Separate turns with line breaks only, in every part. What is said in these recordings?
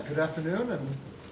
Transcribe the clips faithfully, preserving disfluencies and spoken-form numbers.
Good afternoon, and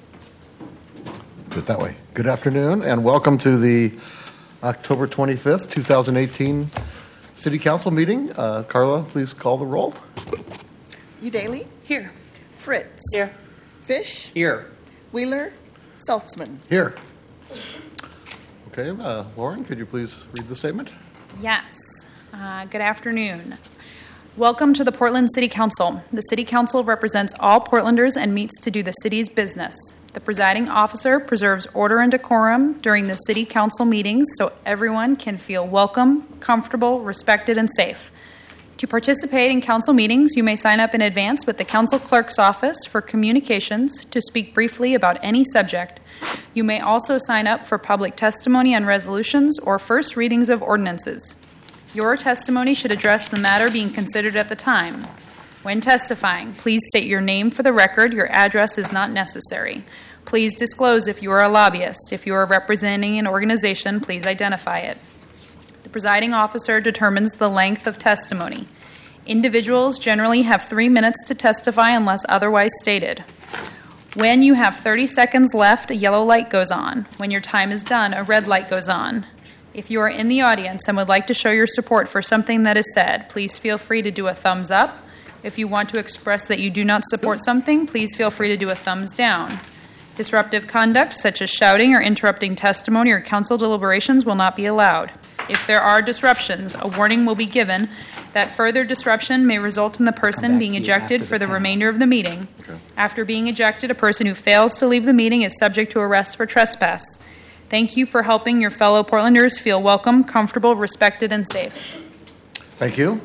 do it that way. Good afternoon, and welcome to the October twenty-fifth, twenty eighteen City Council meeting. Uh, Carla, please call the roll.
Udaly?
Here.
Fritz?
Here.
Fish?
Here.
Wheeler? Saltzman?
Here. Okay, uh, Lauren, could you please read the statement?
Yes. Uh, good afternoon. Welcome to the Portland City Council. The City Council represents all Portlanders and meets to do the city's business. The presiding officer preserves order and decorum during the City Council meetings so everyone can feel welcome, comfortable, respected, and safe. To participate in council meetings, you may sign up in advance with the council clerk's office for communications to speak briefly about any subject. You may also sign up for public testimony on resolutions or first readings of ordinances. Your testimony should address the matter being considered at the time. When testifying, please state your name for the record. Your address is not necessary. Please disclose if you are a lobbyist. If you are representing an organization, please identify it. The presiding officer determines the length of testimony. Individuals generally have three minutes to testify unless otherwise stated. When you have thirty seconds left, a yellow light goes on. When your time is done, a red light goes on. If you are in the audience and would like to show your support for something that is said, please feel free to do a thumbs up. If you want to express that you do not support something, please feel free to do a thumbs down. Disruptive conduct, such as shouting or interrupting testimony or council deliberations, will not be allowed. If there are disruptions, a warning will be given that further disruption may result in the person being ejected for the remainder of the meeting.
Okay.
After being ejected, a person who fails to leave the meeting is subject to arrest for trespass. Thank you for helping your fellow Portlanders feel welcome, comfortable, respected, and safe.
Thank you.